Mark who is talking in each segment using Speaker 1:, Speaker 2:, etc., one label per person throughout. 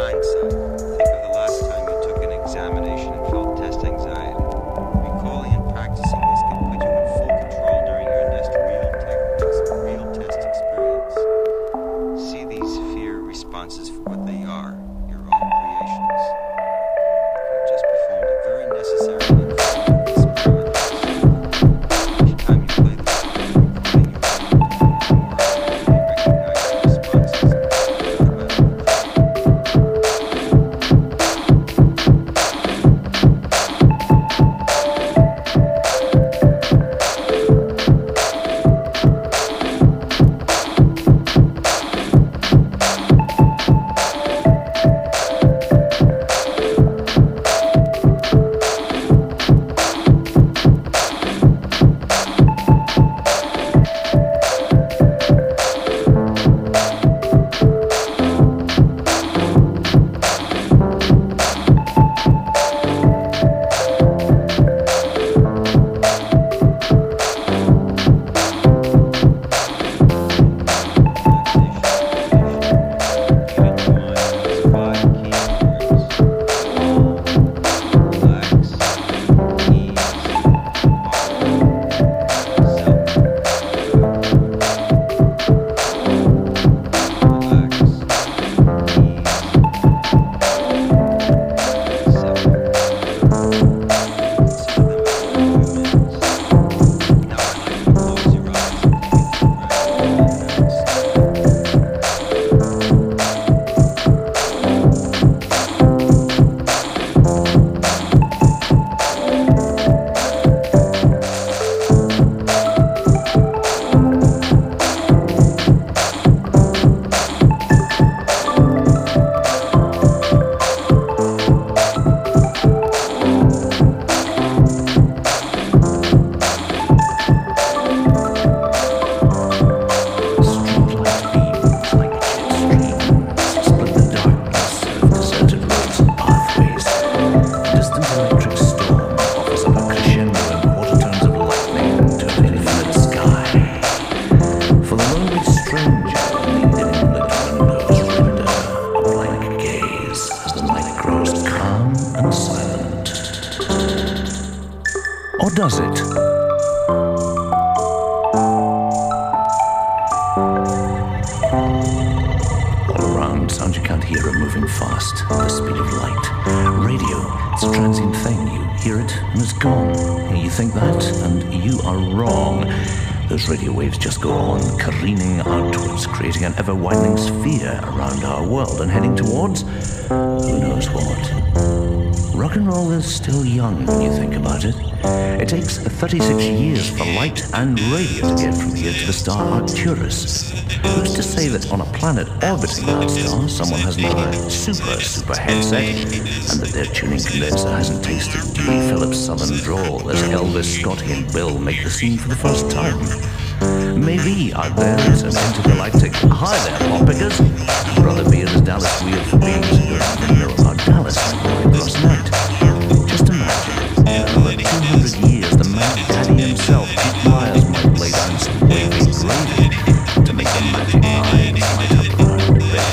Speaker 1: hindsight, think of the last time you took an examination and felt test anxiety. Recalling and practicing this can put you in full control during your next real test experience. See these fear responses for what they are, your own creations. You've just performed a very necessary and important experiment. Each time you play the song, recording your
Speaker 2: does it? All around, sound you can't hear are moving fast, at the speed of light. Radio, it's a transient thing. You hear it and it's gone. You think that, and you are wrong. Those radio waves just go on, careening outwards, creating an ever-widening sphere around our world and heading towards who knows what. Rock and roll is still young when you think about it. It takes 36 years for light and radio to get from here to the star Arcturus. Who's to say that on a planet orbiting that star, someone has another super headset, and that their tuning condenser hasn't tasted Dewey Phillips' southern drawl as Elvis, Scotty, and Bill make the scene for the first time? Maybe out there is an intergalactic hi there, Poppickers. Brother Beard is Dallas weird for being who didn't know about Dallas last night. Just imagine, in another 200 years, the Mad Daddy himself, Pete Myers, might lay down some wavy gravy to make the magic lines light up around the bed.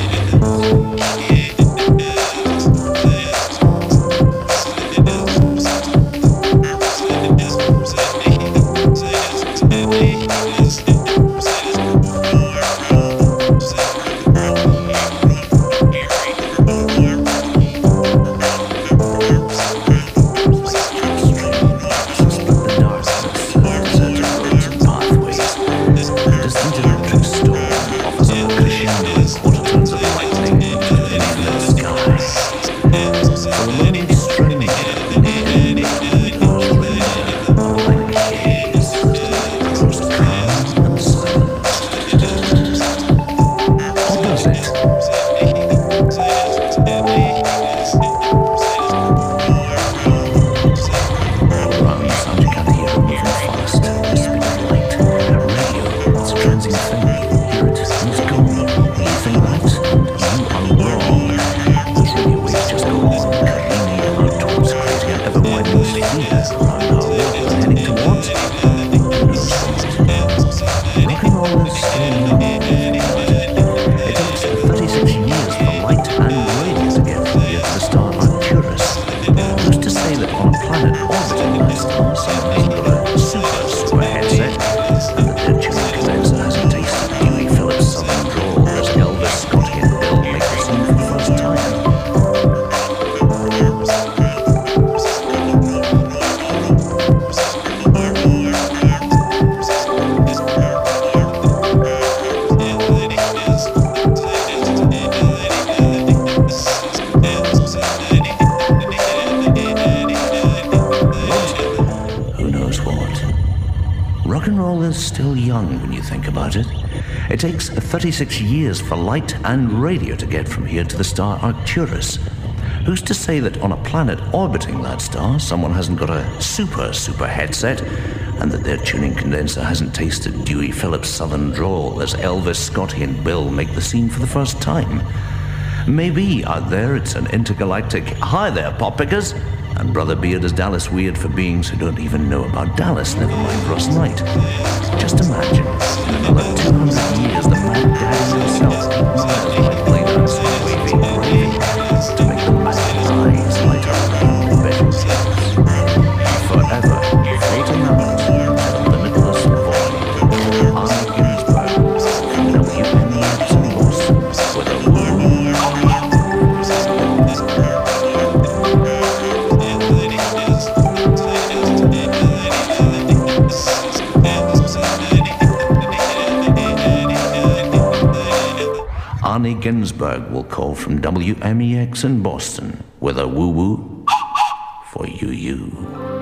Speaker 2: Just go on, is still young when you think about it. It takes 36 years for light and radio to get from here to the star Arcturus. Who's to say that on a planet orbiting that star, someone hasn't got a super headset, and that their tuning condenser hasn't tasted Dewey Phillips' southern drawl as Elvis, Scotty, and Bill make the scene for the first time? Maybe out there it's an intergalactic "Hi there, pop pickers," and Brother Beard is Dallas weird for beings who don't even know about Dallas, never mind Ross Knight. Just imagine, in another 200 years, the Mad Daddy himself miles like play dance, waving, raving, to make the mad eyes light up in bed. Forever, floating out in the limitless void, Arne Ginsberg, WMEX in Boston, with a woo. Arne Ginsberg will call from WMEX in Boston with a woo-woo for you.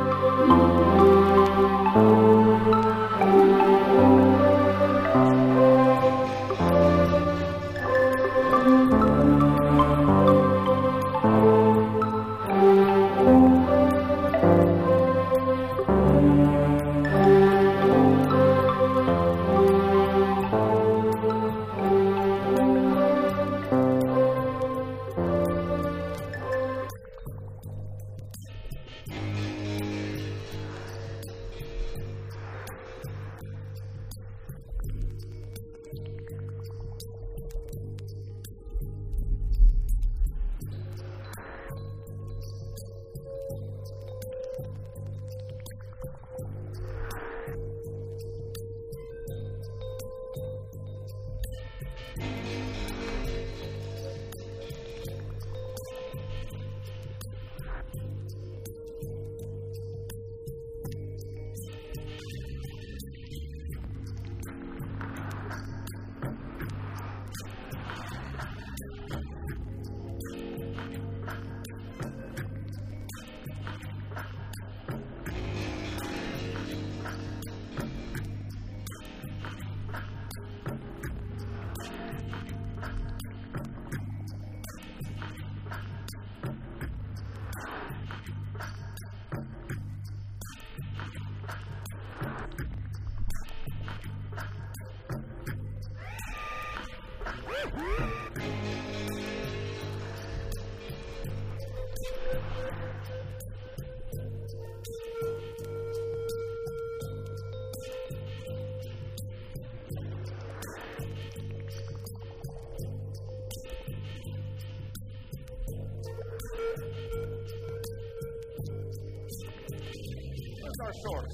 Speaker 3: Our source.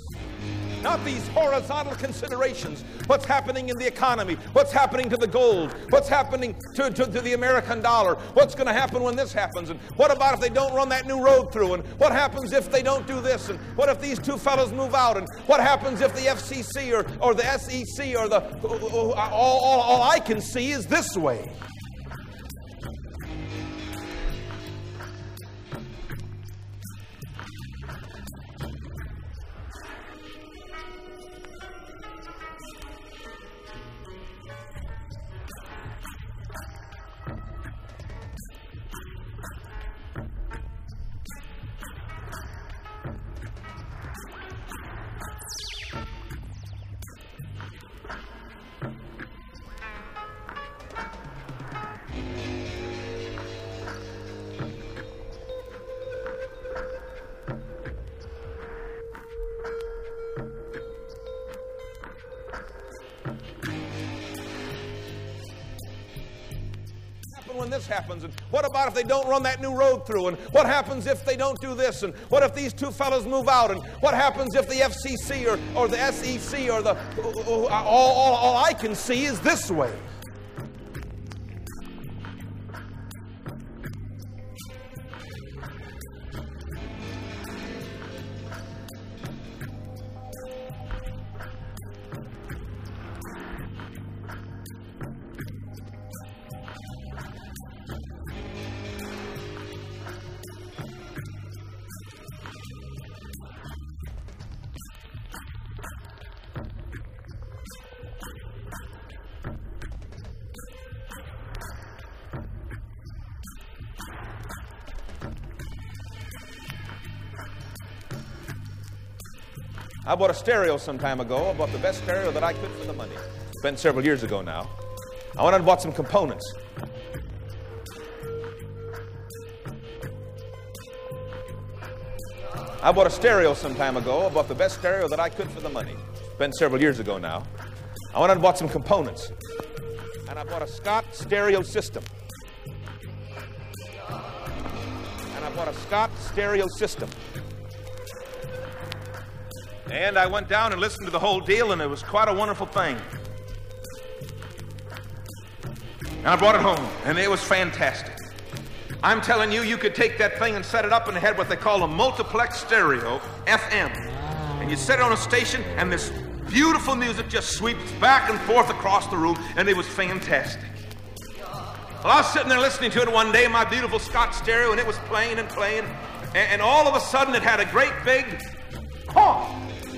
Speaker 3: Not these horizontal considerations. What's happening in the economy? What's happening to the gold? What's happening to the American dollar? What's going to happen when this happens? And what about if they don't run that new road through? And what happens if they don't do this? And what if these two fellows move out? And what happens if the FCC or the SEC or the... all I can see is this way. When this happens, and what about if they don't run that new road through? And what happens if they don't do this? And what if these two fellows move out? And what happens if the FCC or the SEC or the... all I can see is this way. I bought a stereo some time ago. I bought the best stereo that I could for the money. It's been several years ago now. I went and bought some components. I bought a stereo some time ago. I bought the best stereo that I could for the money. It's been several years ago now. I went and bought some components. And I bought a Scott stereo system. And I went down and listened to the whole deal, and it was quite a wonderful thing. And I brought it home, and it was fantastic. I'm telling you, you could take that thing and set it up and it had what they call a multiplex stereo, FM. And you set it on a station, and this beautiful music just sweeps back and forth across the room, and it was fantastic. Well, I was sitting there listening to it one day in my beautiful Scott stereo, and it was playing and playing, and all of a sudden it had a great big honk.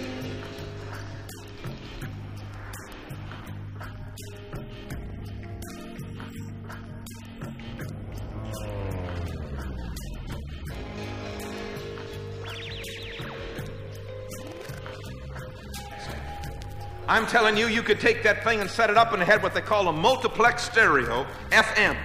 Speaker 3: I'm telling you, you could take that thing and set it up and it had what they call a multiplex stereo, FM.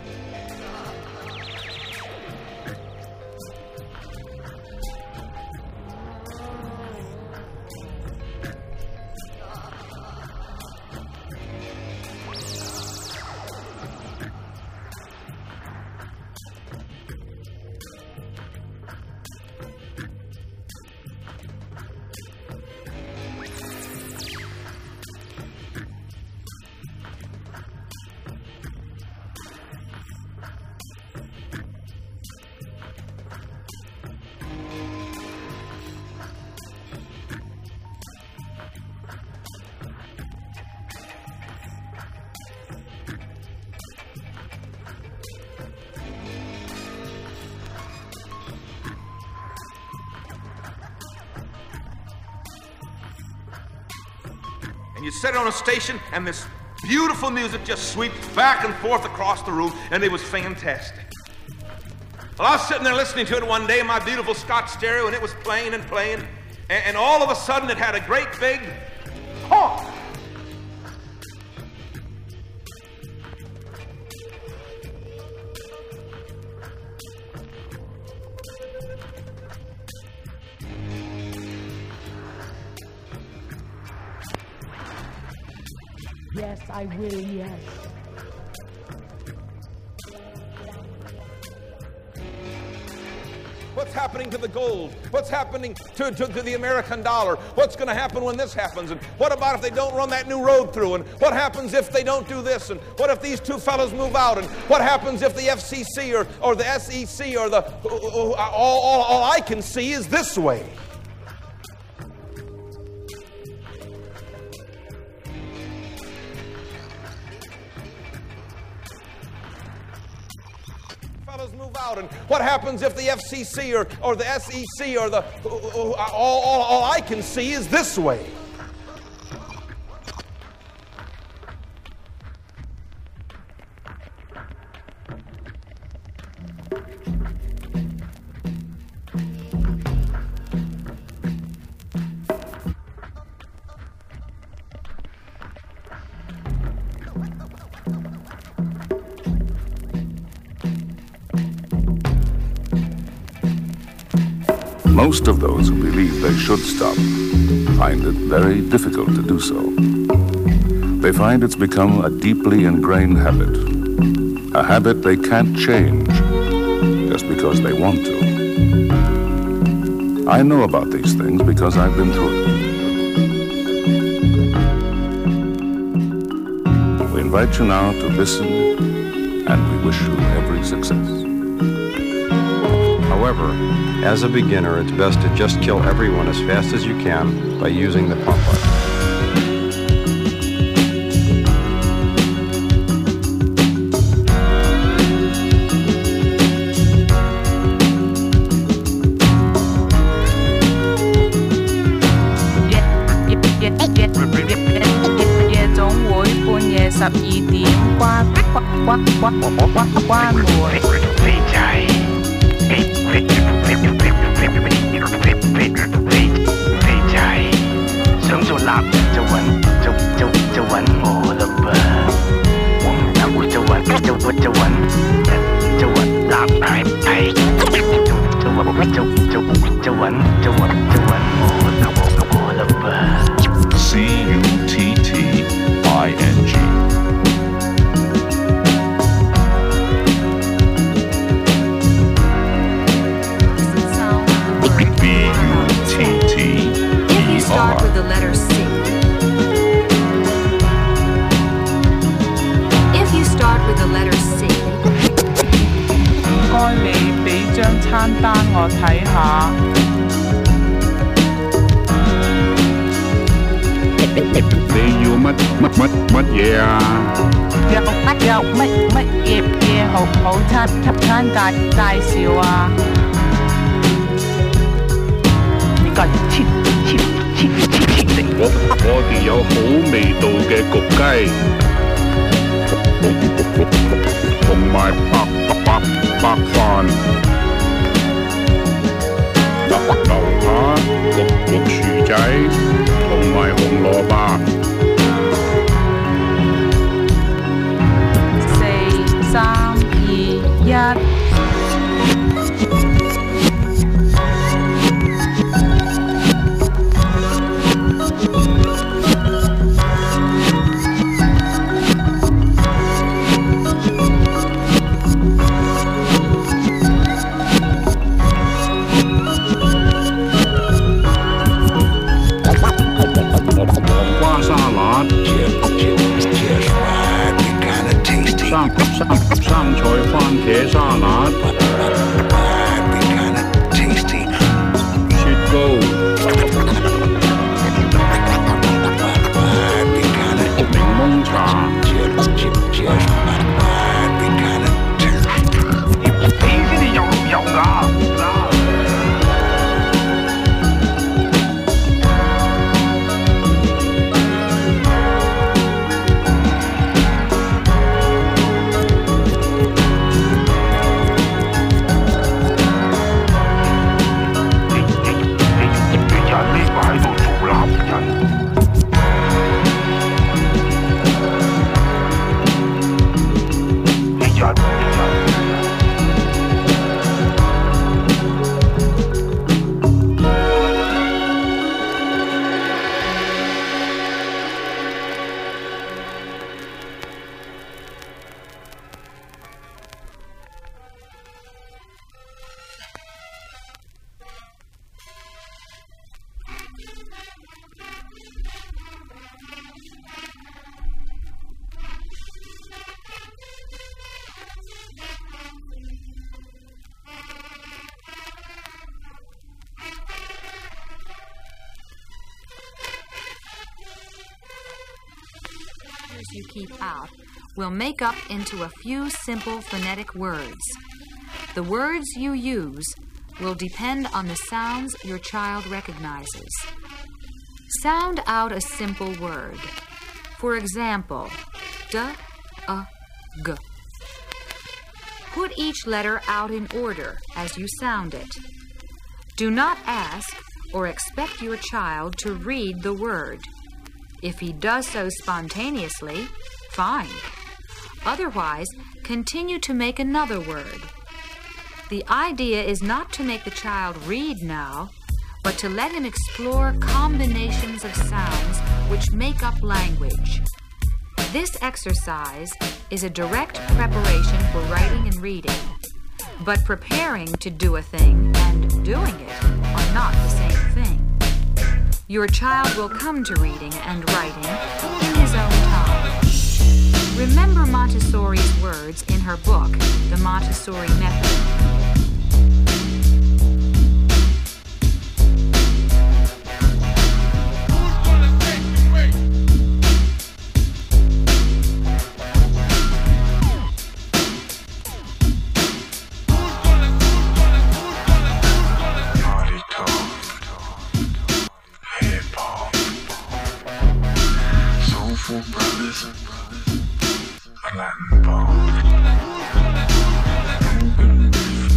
Speaker 3: And you set it on a station, and this beautiful music just sweeps back and forth across the room, and it was fantastic. Well, I was sitting there listening to it one day in my beautiful Scott stereo, and it was playing and playing, and all of a sudden it had a great big honk.
Speaker 4: Yes, I will, yes.
Speaker 3: What's happening to the gold? What's happening to the American dollar? What's going to happen when this happens? And what about if they don't run that new road through? And what happens if they don't do this? And what if these two fellows move out? And what happens if the FCC or the SEC or the... all I can see is this way. Move out, and what happens if the FCC or the SEC or the all I can see is this way.
Speaker 5: Most of those who believe they should stop find it very difficult to do so. They find it's become a deeply ingrained habit, a habit they can't change just because they want to. I know about these things because I've been through it. We invite you now to listen, and we wish you every success.
Speaker 6: However, as a beginner, it's best to just kill everyone as fast as you can by using the pump button.
Speaker 7: 我了吧。
Speaker 2: CUTTING。
Speaker 8: If you start with the letter C. If you start with the letter C.
Speaker 9: 唔該，你俾張餐單我睇下。
Speaker 5: 你要乜嘢啊？
Speaker 9: 有乜嘢好餐介紹啊？你個切
Speaker 5: 我哋有好味道嘅焗雞，同埋白飯，牛扒焗薯仔，同埋紅蘿蔔。
Speaker 9: 4、3、2、1。
Speaker 5: 生菜番茄沙律，雪糕，檸檬茶。你先至有㗎。
Speaker 8: You keep out will make up into a few simple phonetic words. The words you use will depend on the sounds your child recognizes. Sound out a simple word. For example, d, a, g. Put each letter out in order as you sound it. Do not ask or expect your child to read the word. If he does so spontaneously, fine. Otherwise, continue to make another word. The idea is not to make the child read now, but to let him explore combinations of sounds which make up language. This exercise is a direct preparation for writing and reading, but preparing to do a thing and doing it are not the same thing. Your child will come to reading and writing in his own time. Remember Montessori's words in her book, The Montessori Method.
Speaker 7: Brothers, a Latin ball.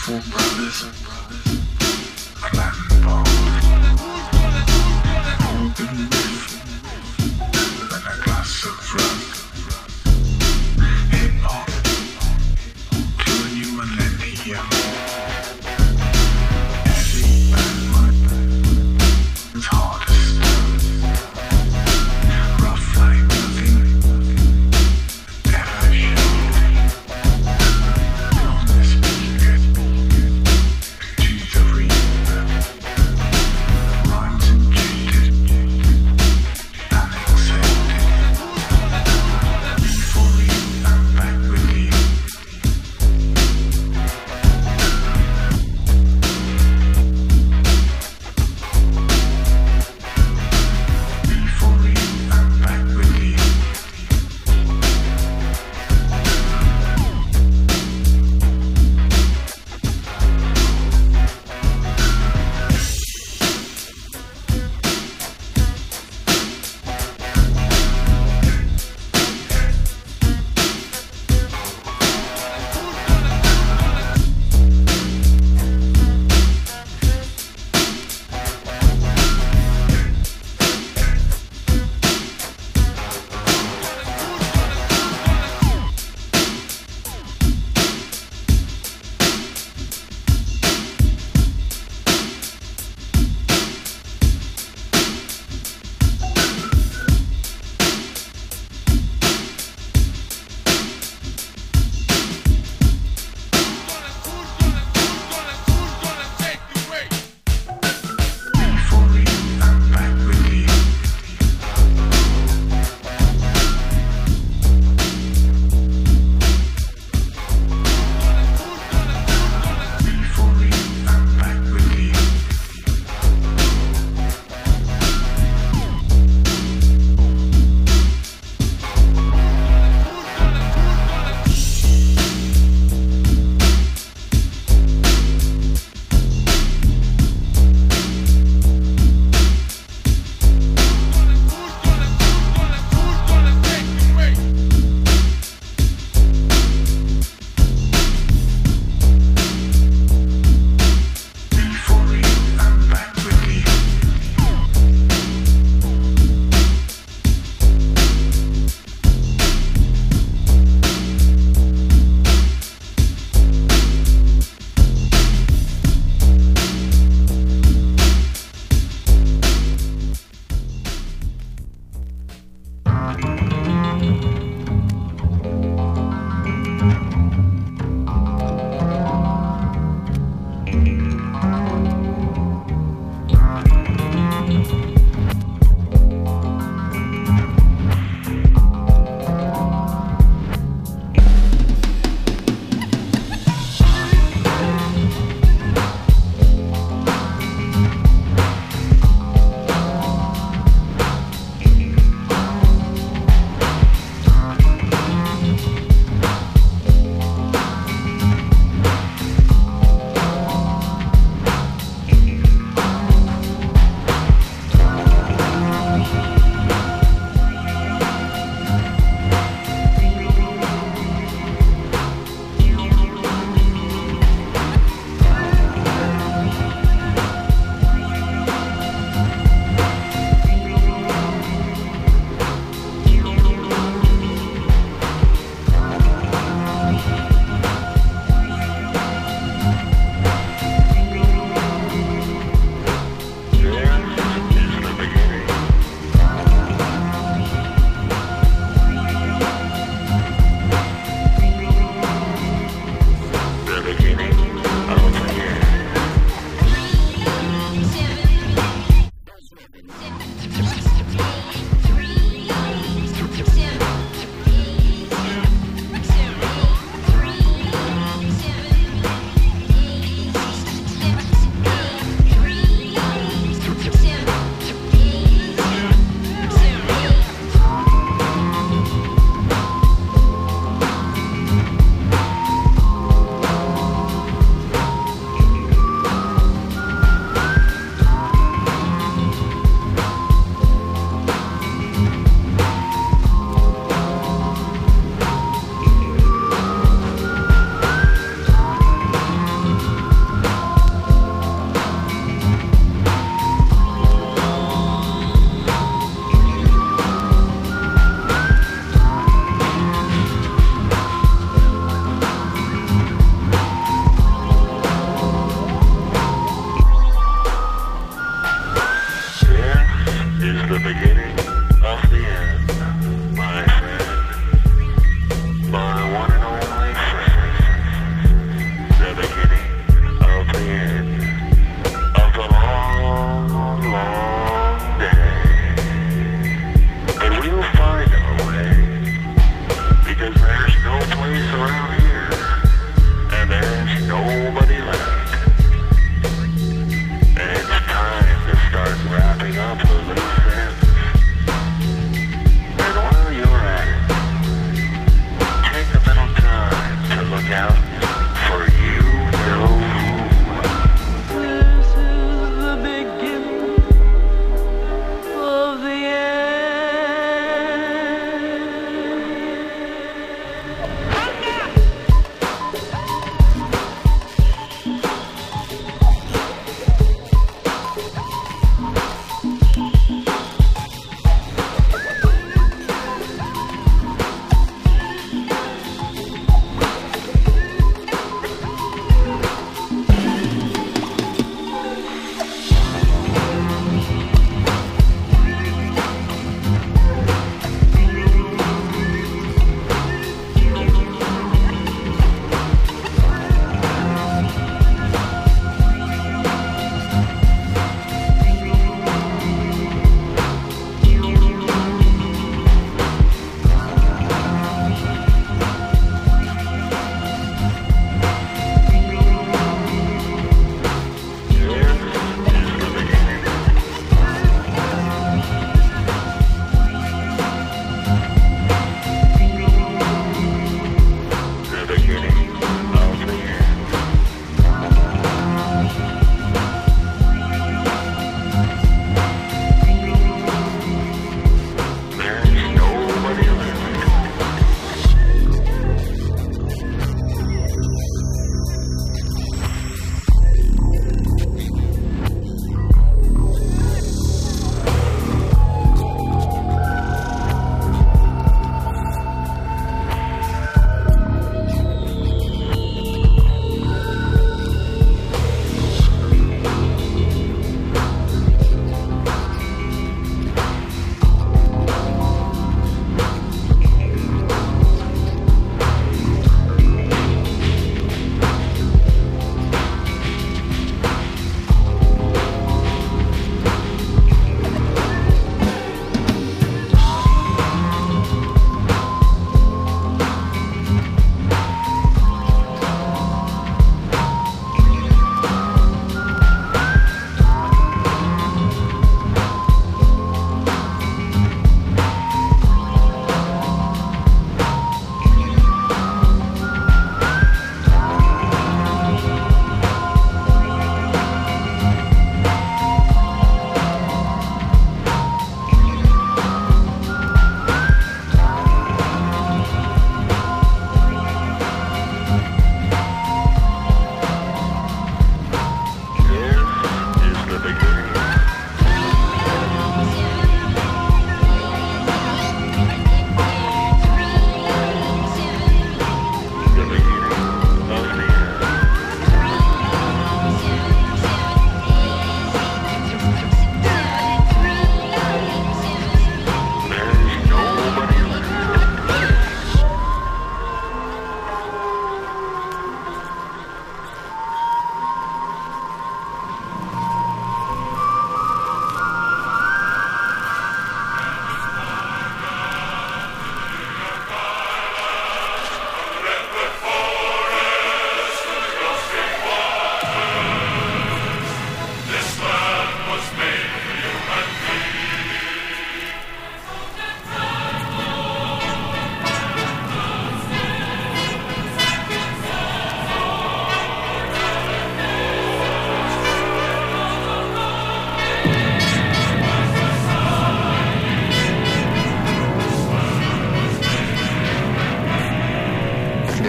Speaker 10: To the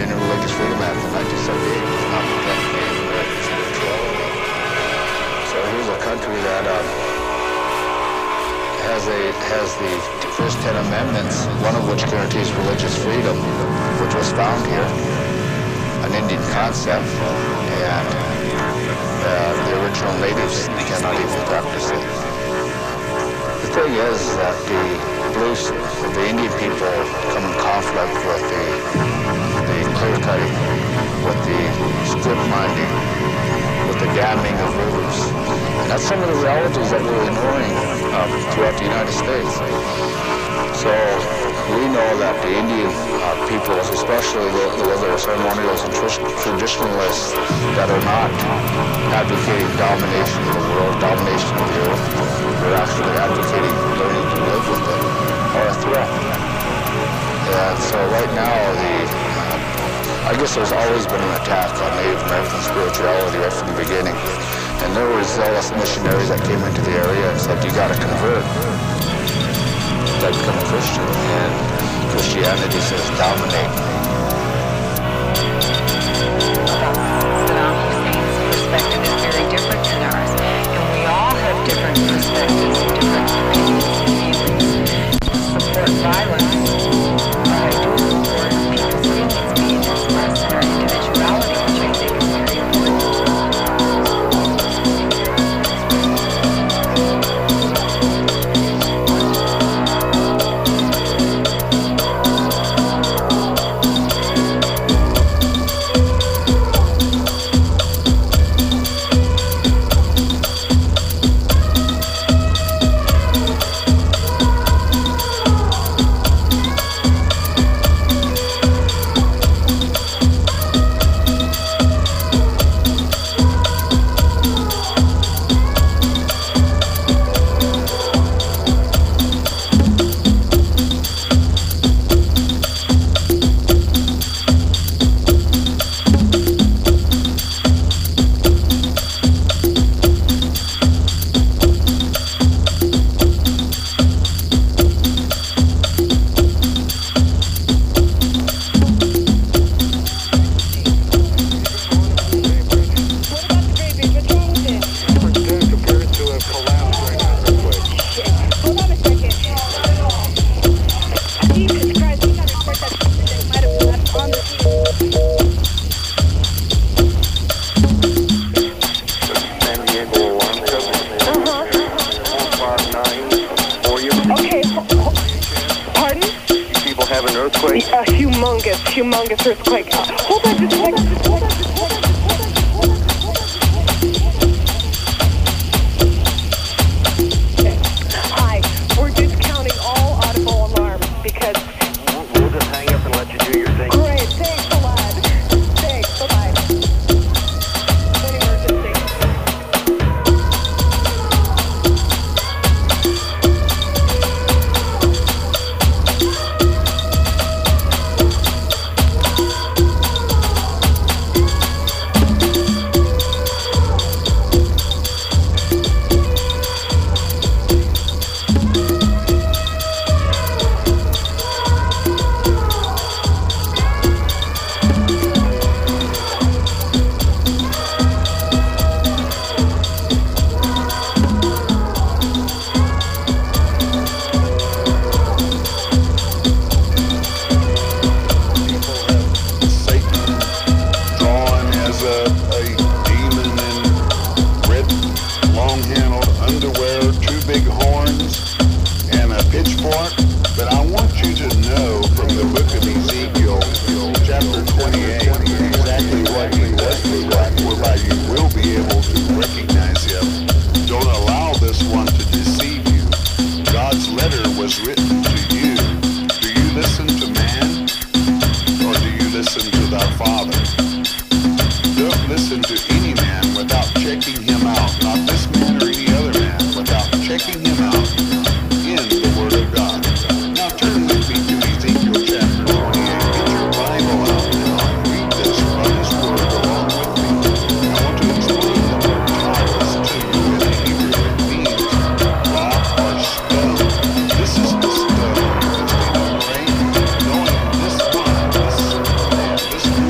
Speaker 10: Pennsylvania Religious Freedom Act of 1978 does not protect Native American spirituality. So here's a country that has the first 10 amendments, one of which guarantees religious freedom, which was found here, an Indian concept, and the original natives cannot even practice it. The thing is that the Indian people come in conflict with the clear cutting, with the strip mining, with the damming of rivers. And that's some of the realities that we're ignoring throughout the United States. So we know that the Indian peoples, especially the ceremonials and traditionalists that are not advocating domination of the world, domination of the earth, they're actually advocating learning to live with it, are a threat. And so right now, I guess there's always been an attack on Native American spirituality right from the beginning. And there were zealous missionaries that came into the area and said, you gotta convert. You gotta become a Christian. And Christianity says dominate.
Speaker 11: Saddam Hussein's perspective is very different than ours. And we all have different perspectives and different opinions and views. Support violence, but I do support people's feelings being expressed in our individuality, which I think is very important.
Speaker 12: Humongous earthquake. Hold on just a second. Hi, we're discounting all audible alarms because...
Speaker 13: We'll just hang up and let you do your thing.
Speaker 12: Great, thanks a lot. Thanks, bye-bye. An emergency.
Speaker 5: This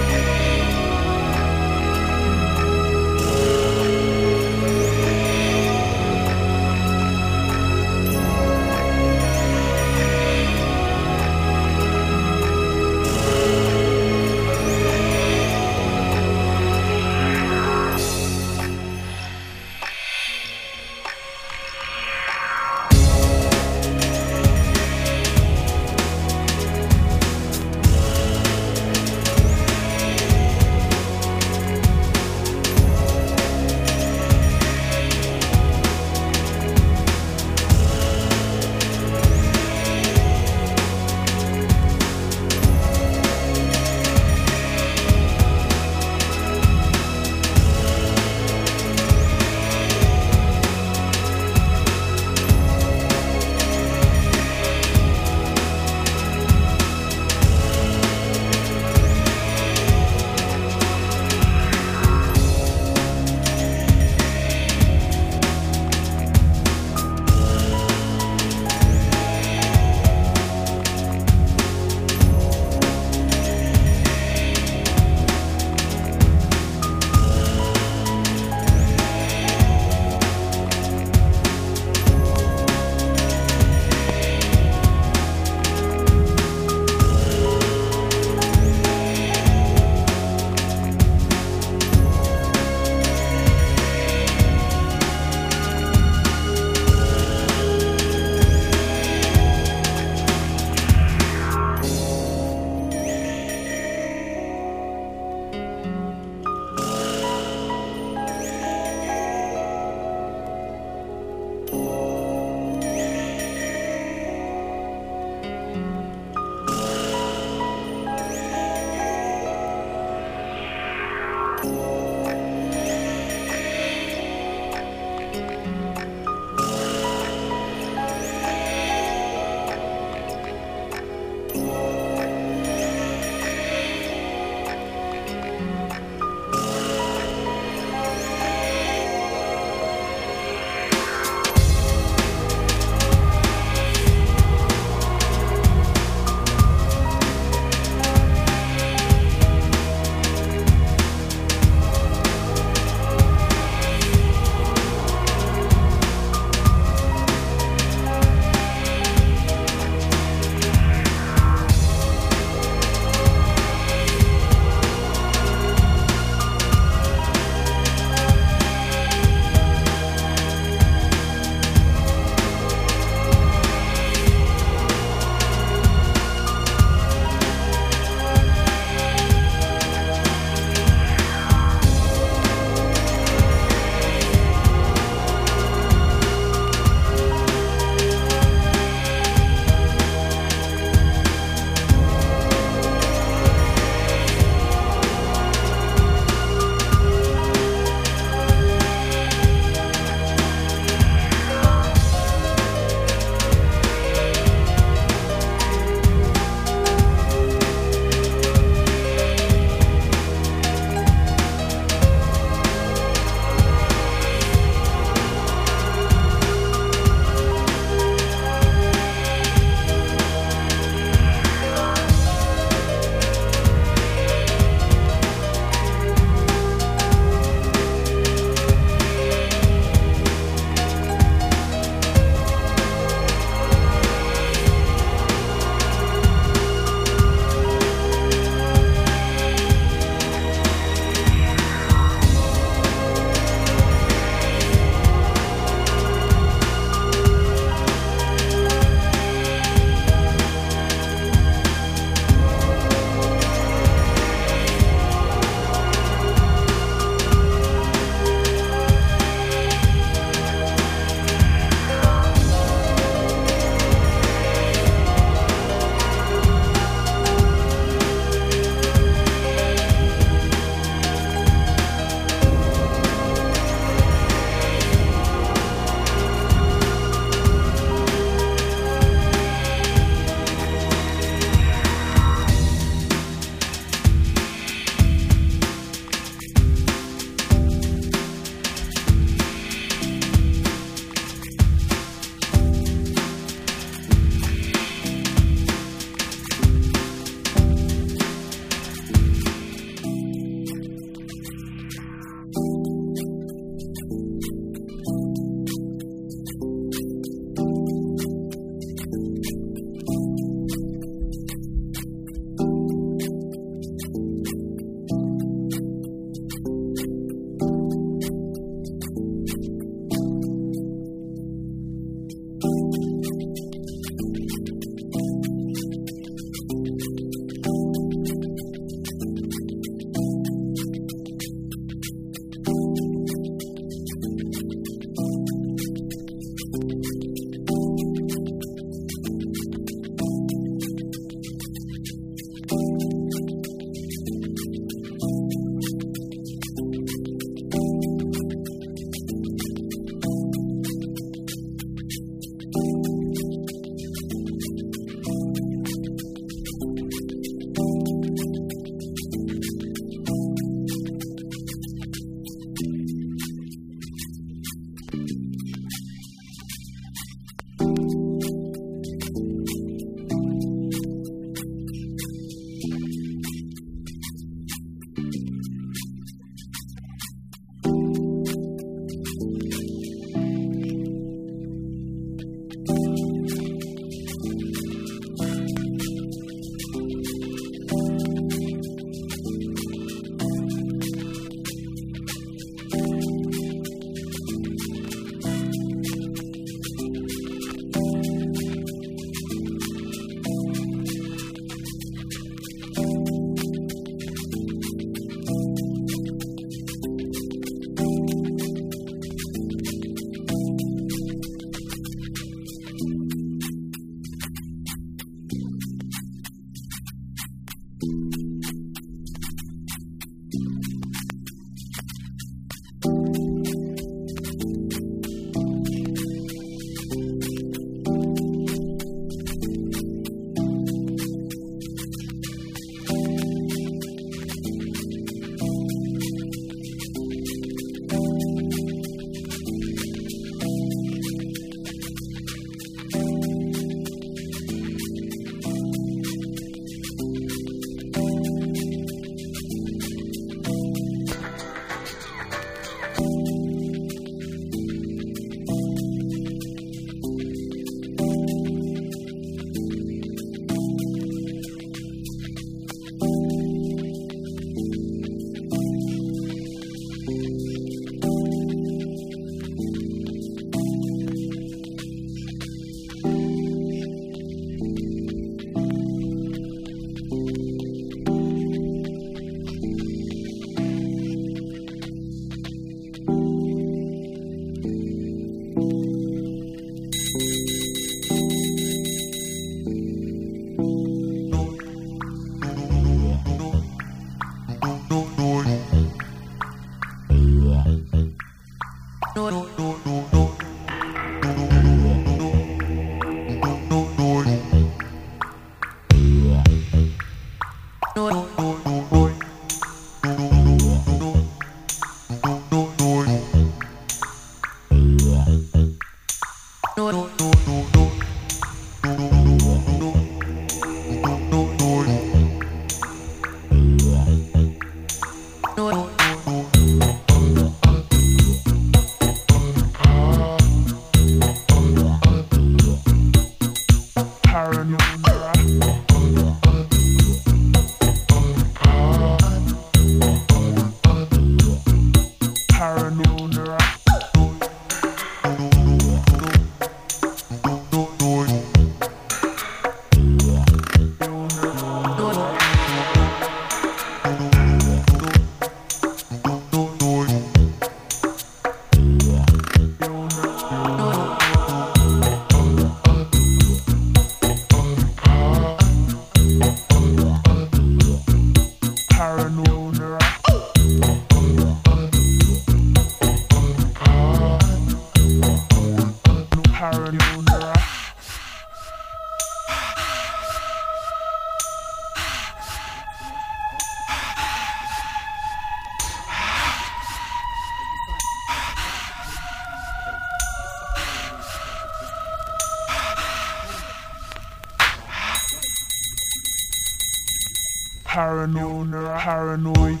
Speaker 9: Paranoid.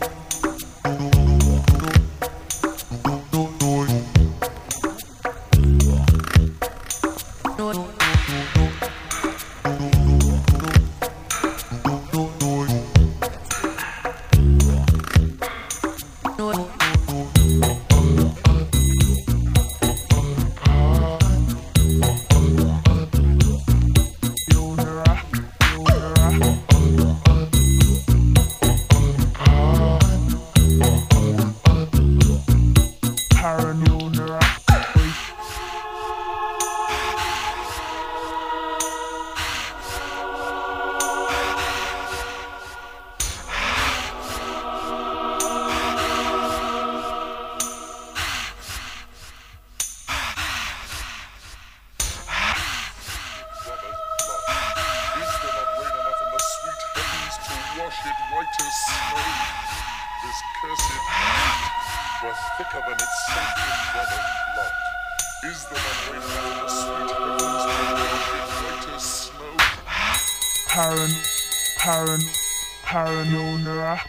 Speaker 9: Paranoia.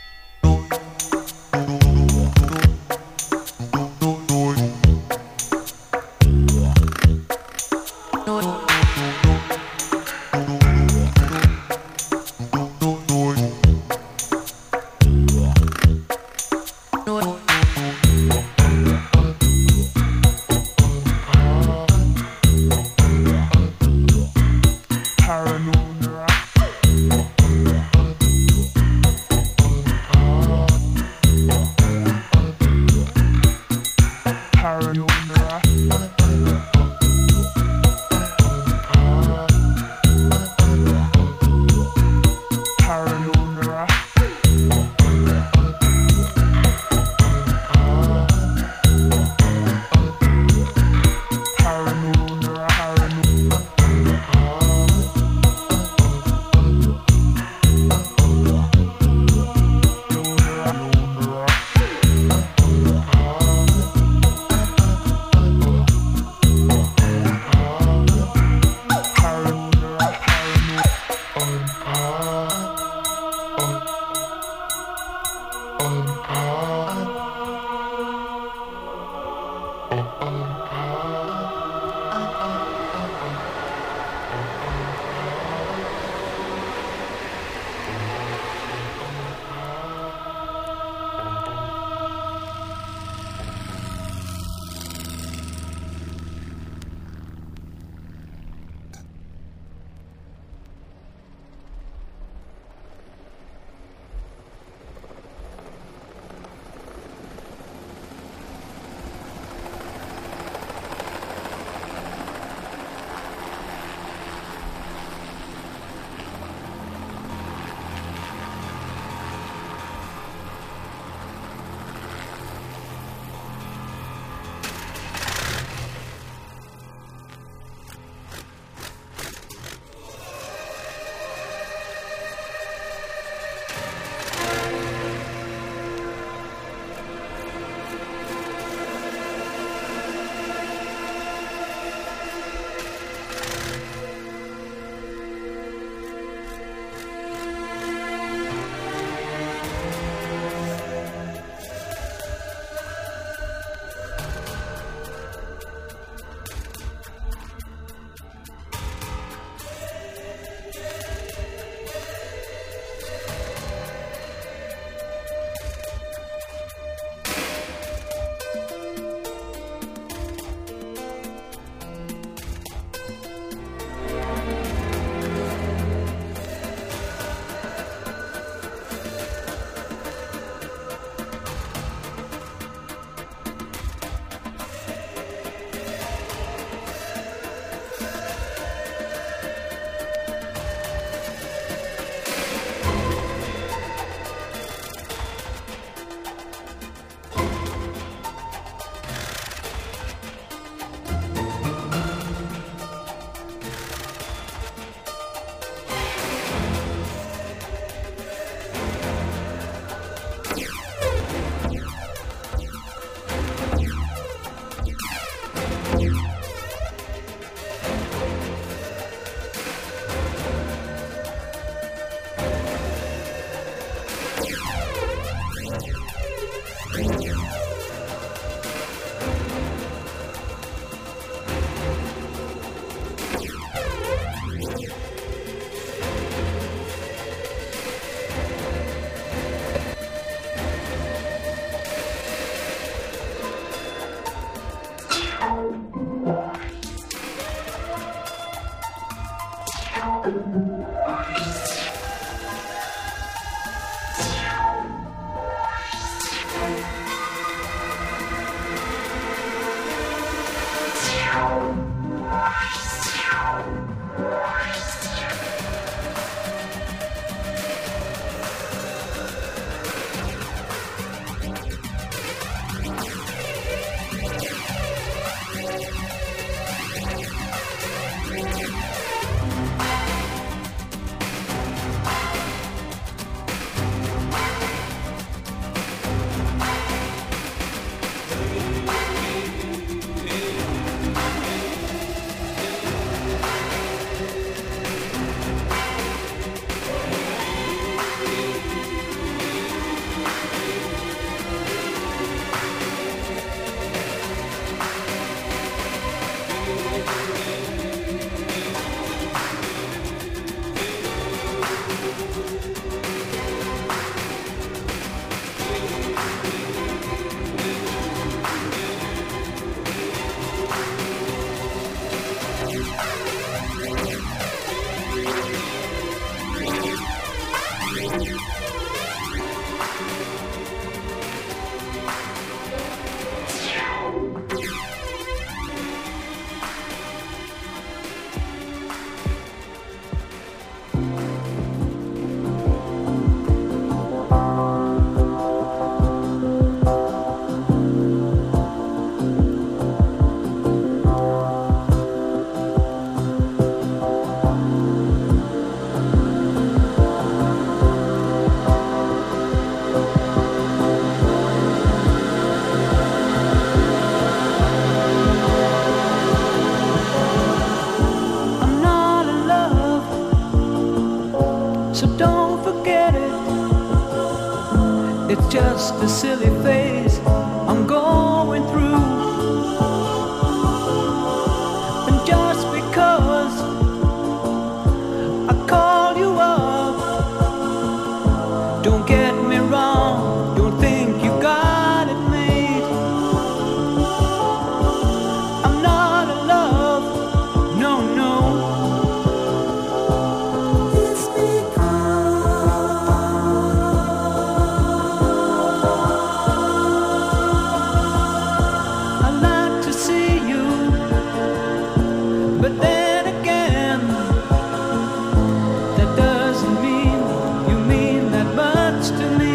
Speaker 14: just a silly phase I'm going through. And just because I call you up, don't get me wrong, don't think you got it made. I'm not in love, no, no. I'd like to see you, but then again, that doesn't mean you mean that much to me.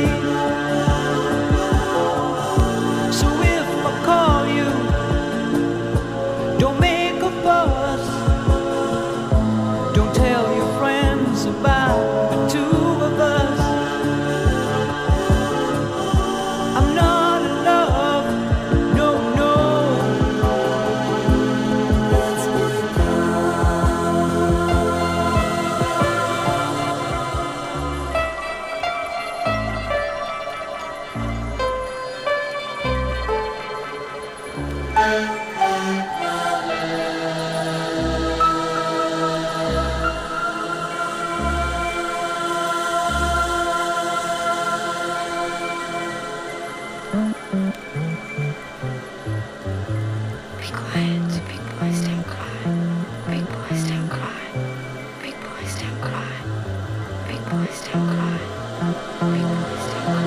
Speaker 14: So if I call you, don't make a fuss. Don't tell your friends about the two of us. I'm not in love, no, no.
Speaker 15: Be quiet, big boys don't cry. Big boys don't cry. Big boys don't cry. Big boys don't cry. Big boys don't cry.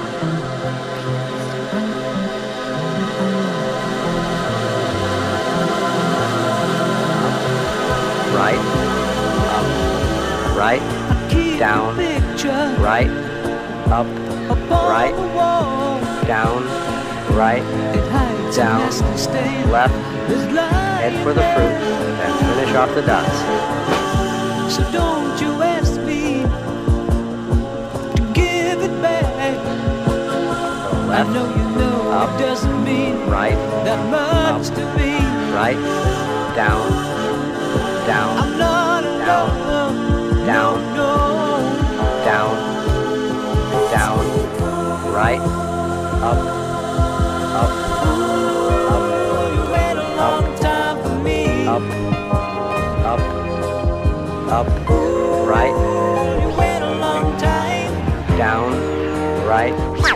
Speaker 16: Right, up, right, down, right, up, right, down, right, down, left, head for the fruit, and finish off the dots.
Speaker 14: So don't you ask me to give it back. I know you know
Speaker 16: up,
Speaker 14: it doesn't mean
Speaker 16: right,
Speaker 14: that much
Speaker 16: up,
Speaker 14: to me.
Speaker 16: right, down, down,
Speaker 14: I'm not in
Speaker 16: down,
Speaker 14: love,
Speaker 16: down,
Speaker 14: no,
Speaker 16: down, down, right, up, up, up,
Speaker 14: you wait a long time for me.
Speaker 16: up, up, up, right,
Speaker 14: You wait a long time.
Speaker 16: down, right,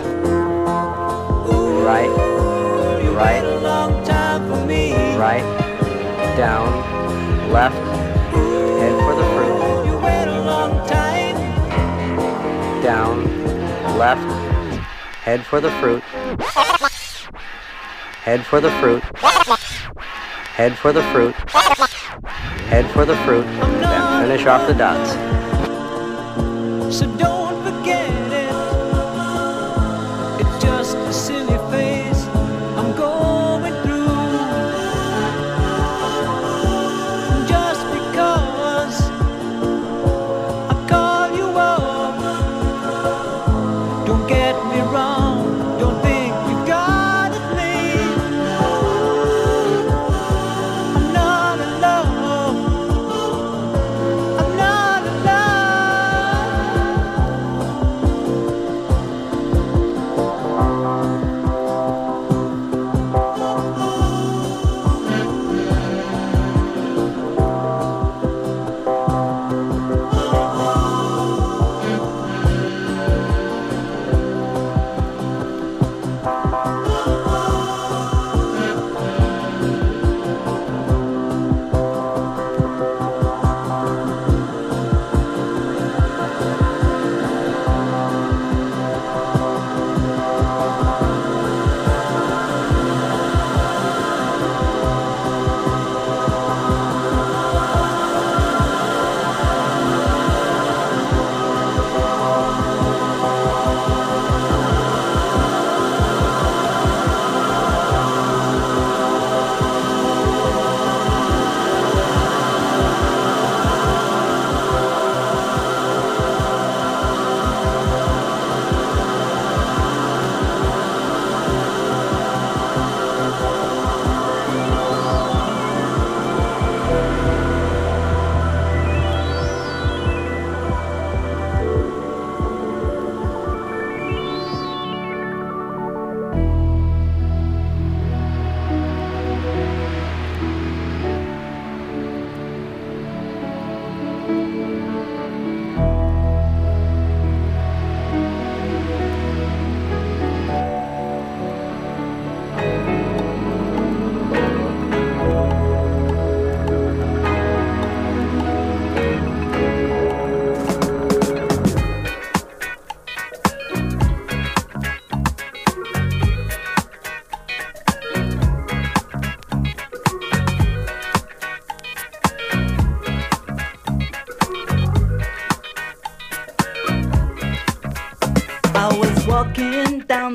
Speaker 16: right,
Speaker 14: You
Speaker 16: right,
Speaker 14: wait a long time for me.
Speaker 16: right, down, left, head for the fruit,
Speaker 14: You wait a long time.
Speaker 16: down, left, head for the fruit, head for the fruit, head for the fruit, head for the fruit, then finish off the dots.
Speaker 14: So don't forget it. It's just a silly phase I'm going through. Just because I call you up, don't get me wrong, don't think you got it made. I'm not in love, I'm not in love.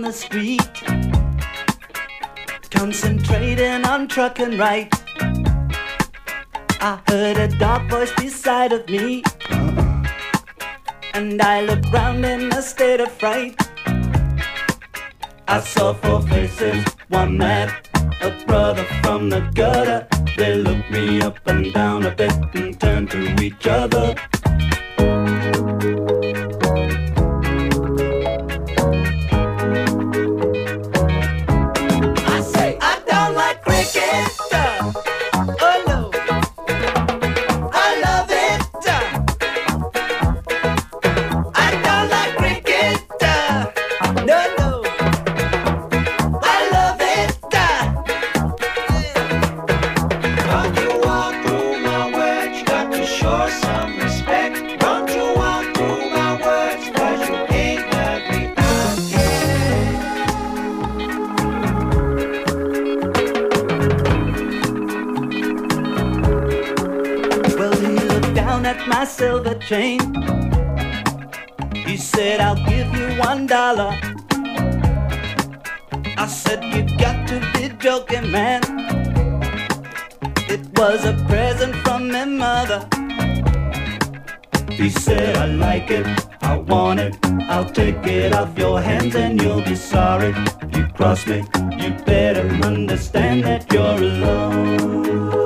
Speaker 14: the street, concentrating on trucking right. I heard a dark voice beside of me, and I looked round in a state of fright. I saw four faces, one mad, a brother from the gutter. They looked me up and down a bit and turned to each other. I say, I don't like cricket. Oh no, I love it. I don't like cricket. No, no, I love it. Don't you walk through my words, you got to show some respect. Don't you walk through my words, 'cause you ain't heard me out yet. Well, he looked down at my silver chain. He said, I'll give you $1. I said, you got to be joking, man. It was a present from my mother. He said, I like it, I want it, I'll take it off your hands and you'll be sorry. You cross me, you better understand that you're alone.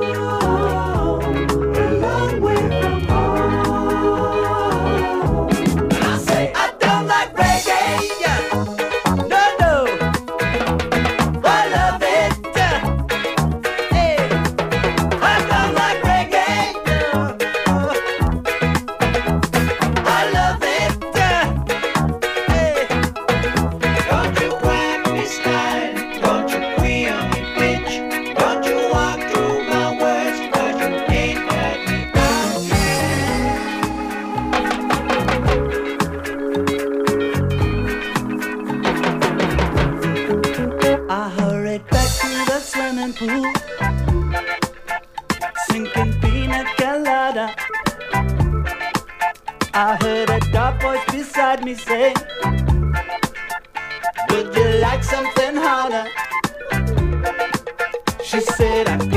Speaker 14: A long way from home. And I say, I don't like reggae. No, no, I love it. Hey, I don't like reggae. I love it. Hey, don't you whack me slide, don't you queen on me bitch, don't you walk through my words, 'cause you ain't heard me out yet. I hurried back to the swimming pool, sinking pina colada. I heard a dark voice beside me say, would you like something harder? She said, I